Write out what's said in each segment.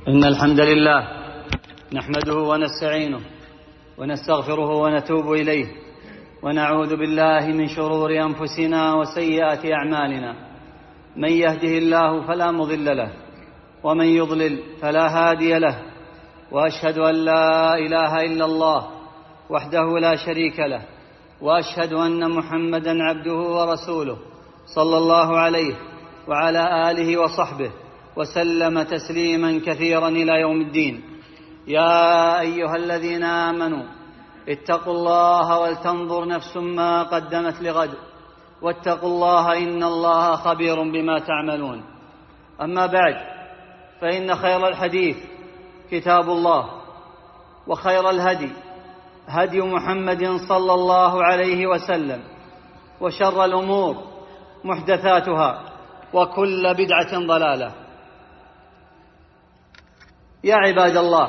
إن الحمد لله نحمده ونستعينه ونستغفره ونتوب إليه، ونعوذ بالله من شرور أنفسنا وسيئات أعمالنا. من يهده الله فلا مضل له، ومن يضلل فلا هادي له. وأشهد أن لا إله إلا الله وحده لا شريك له، وأشهد أن محمدًا عبده ورسوله صلى الله عليه وعلى آله وصحبه وسلم تسليما كثيرا إلى يوم الدين. يا أيها الذين آمنوا اتقوا الله ولتنظر نفس ما قدمت لغد، واتقوا الله إن الله خبير بما تعملون. أما بعد، فإن خير الحديث كتاب الله، وخير الهدي هدي محمد صلى الله عليه وسلم، وشر الأمور محدثاتها، وكل بدعة ضلالة. يا عباد الله،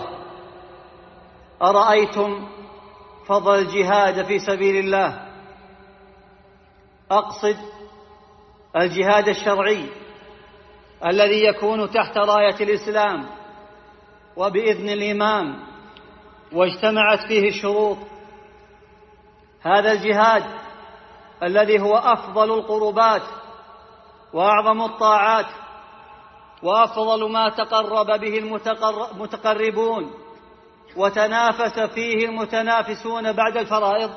أرأيتم فضل الجهاد في سبيل الله؟ أقصد الجهاد الشرعي الذي يكون تحت راية الإسلام وبإذن الإمام، واجتمعت فيه الشروط. هذا الجهاد الذي هو أفضل القربات وأعظم الطاعات، وأفضل ما تقرب به المتقربون وتنافس فيه المتنافسون بعد الفرائض.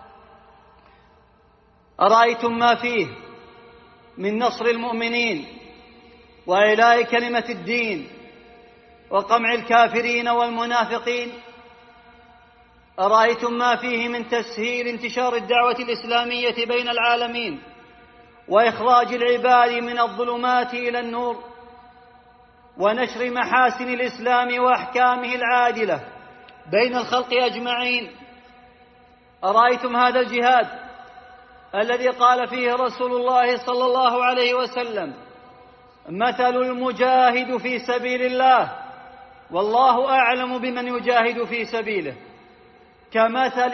أرأيتم ما فيه من نصر المؤمنين وإعلاء كلمة الدين وقمع الكافرين والمنافقين؟ أرأيتم ما فيه من تسهيل انتشار الدعوة الإسلامية بين العالمين، وإخراج العباد من الظلمات إلى النور، ونشر محاسن الإسلام وأحكامه العادلة بين الخلق أجمعين؟ أرأيتم هذا الجهاد الذي قال فيه رسول الله صلى الله عليه وسلم: مثل المجاهد في سبيل الله والله أعلم بمن يجاهد في سبيله كمثل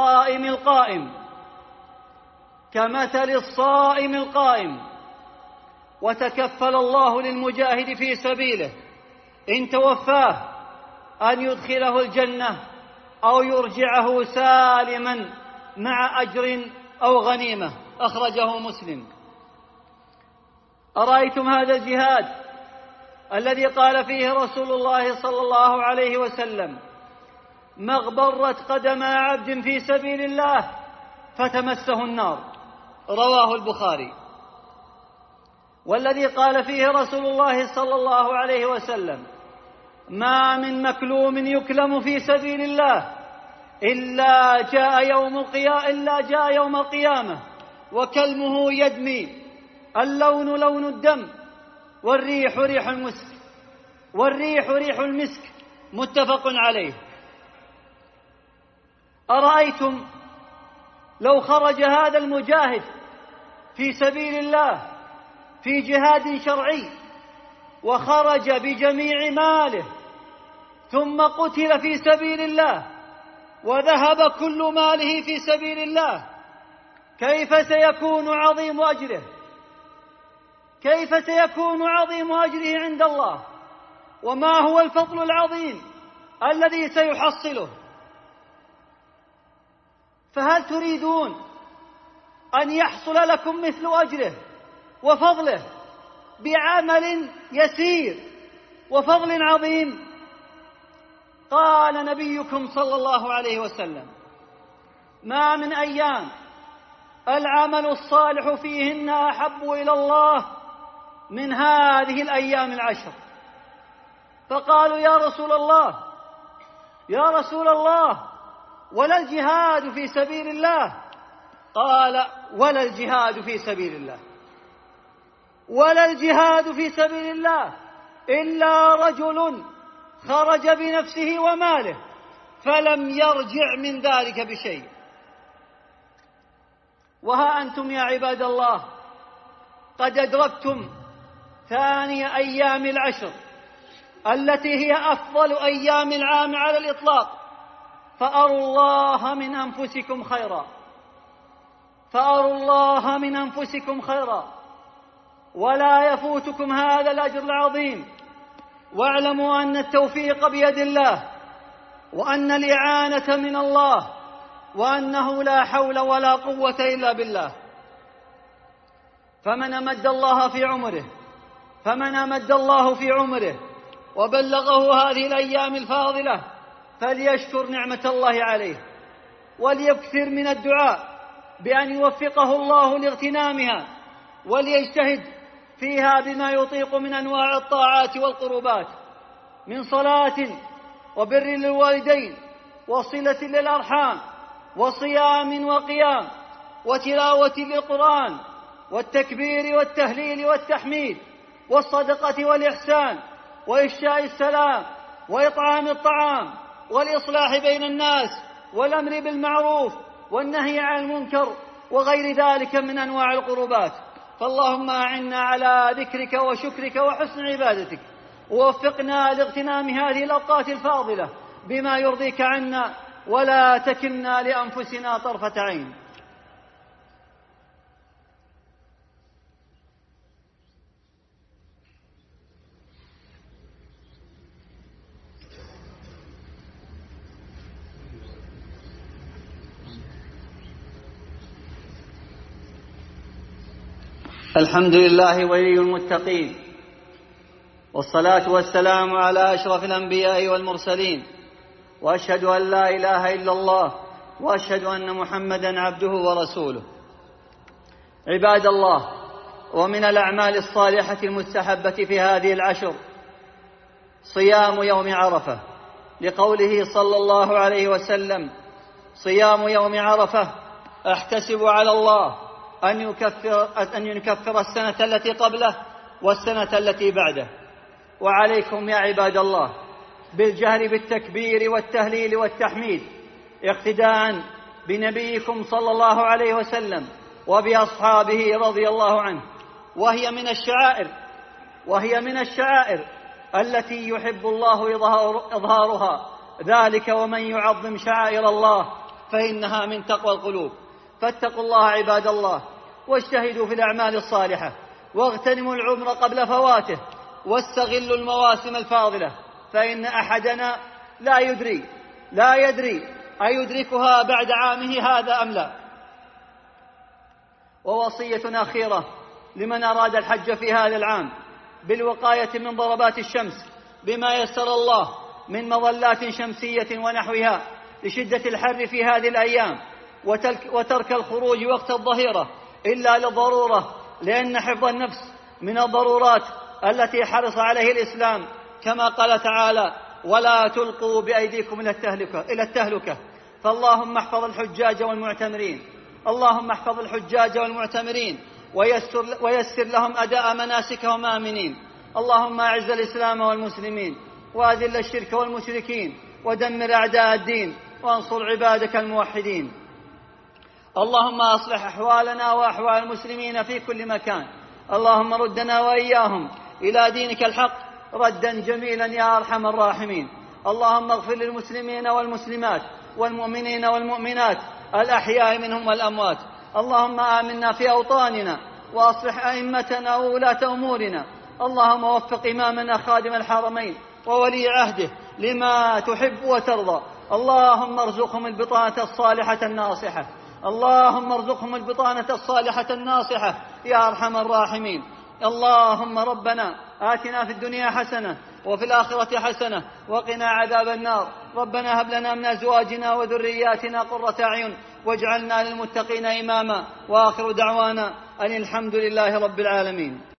الصائم القائم. وتكفل الله للمجاهد في سبيله إن توفاه أن يدخله الجنة أو يرجعه سالما مع أجر أو غنيمة. أخرجه مسلم. أرأيتم هذا الجهاد الذي قال فيه رسول الله صلى الله عليه وسلم: ما اغبرت قدم عبد في سبيل الله فتمسه النار. رواه البخاري. والذي قال فيه رسول الله صلى الله عليه وسلم: ما من مكلوم يكلم في سبيل الله إلا جاء يوم القيامة وكلمه يدمي، اللون لون الدم، والريح ريح المسك. متفق عليه. أرأيتم لو خرج هذا المجاهد في سبيل الله في جهاد شرعي وخرج بجميع ماله، ثم قتل في سبيل الله وذهب كل ماله في سبيل الله، كيف سيكون عظيم أجره؟ كيف سيكون عظيم أجره عند الله؟ وما هو الفضل العظيم الذي سيحصله؟ فهل تريدون أن يحصل لكم مثل أجره وفضله بعمل يسير وفضل عظيم؟ قال نبيكم صلى الله عليه وسلم: ما من أيام العمل الصالح فيهن أحب إلى الله من هذه الأيام العشر. فقالوا: يا رسول الله، ولا الجهاد في سبيل الله؟ قال: ولا الجهاد في سبيل الله، ولا الجهاد في سبيل الله إلا رجل خرج بنفسه وماله فلم يرجع من ذلك بشيء. وها أنتم يا عباد الله قد أدركتم ثاني أيام العشر التي هي أفضل أيام العام على الإطلاق، فأروا الله من أنفسكم خيرا، ولا يفوتكم هذا الأجر العظيم واعلموا أن التوفيق بيد الله، وأن الإعانة من الله، وأنه لا حول ولا قوة إلا بالله. فمن أمد الله في عمره وبلغه هذه الأيام الفاضلة فليشكر نعمة الله عليه، وليكثر من الدعاء بأن يوفقه الله لاغتنامها، وليجتهد فيها بما يطيق من أنواع الطاعات والقربات، من صلاة وبر للوالدين وصلة للأرحام وصيام وقيام وتلاوة للقرآن والتكبير والتهليل والتحميد والصدقة والإحسان وإفشاء السلام وإطعام الطعام والإصلاح بين الناس والأمر بالمعروف والنهي عن المنكر وغير ذلك من أنواع القربات. فاللهم أعنا على ذكرك وشكرك وحسن عبادتك، ووفقنا لاغتنام هذه الأوقات الفاضلة بما يرضيك عنا، ولا تكلنا لأنفسنا طرفة عين. الحمد لله ولي المتقين، والصلاة والسلام على أشرف الأنبياء والمرسلين، وأشهد أن لا إله إلا الله، وأشهد أن محمدًا عبده ورسوله. عباد الله، ومن الأعمال الصالحة المستحبة في هذه العشر صيام يوم عرفة، لقوله صلى الله عليه وسلم: صيام يوم عرفة أحتسب على الله أن يكفر السنة التي قبله والسنة التي بعده. وعليكم يا عباد الله بالجهر بالتكبير والتهليل والتحميد اقتداء بنبيكم صلى الله عليه وسلم وبأصحابه رضي الله عنه، وهي من الشعائر التي يحب الله إظهارها، ذلك ومن يعظم شعائر الله فإنها من تقوى القلوب. فاتقوا الله عباد الله، واجتهدوا في الأعمال الصالحة، واغتنموا العمر قبل فواته، واستغلوا المواسم الفاضلة، فإن أحدنا لا يدري أيدركها بعد عامه هذا أم لا. ووصية أخيرة لمن أراد الحج في هذا العام بالوقاية من ضربات الشمس بما يسر الله من مظلات شمسية ونحوها لشدة الحر في هذه الأيام، وترك الخروج وقت الظهيرة إلا للضرورة، لأن حفظ النفس من الضرورات التي حرص عليه الإسلام، كما قال تعالى: ولا تلقوا بأيديكم إلى التهلكة. فاللهم احفظ الحجاج والمعتمرين ويسر لهم أداء مناسكهم آمنين. اللهم أعز الإسلام والمسلمين، وأذل الشرك والمشركين، ودمر أعداء الدين، وانصر عبادك الموحدين. اللهم أصلح أحوالنا وأحوال المسلمين في كل مكان. اللهم ردنا وإياهم إلى دينك الحق ردا جميلا يا أرحم الراحمين. اللهم اغفر للمسلمين والمسلمات والمؤمنين والمؤمنات الأحياء منهم والأموات. اللهم آمنا في أوطاننا، وأصلح أئمتنا وولاة أمورنا. اللهم وفق إمامنا خادم الحرمين وولي عهده لما تحب وترضى. اللهم ارزقهم البطانة الصالحة الناصحة يا أرحم الراحمين. اللهم ربنا آتنا في الدنيا حسنة وفي الآخرة حسنة وقنا عذاب النار. ربنا هب لنا من أزواجنا وذرياتنا قرة أعين واجعلنا للمتقين إماما. وآخر دعوانا أن الحمد لله رب العالمين.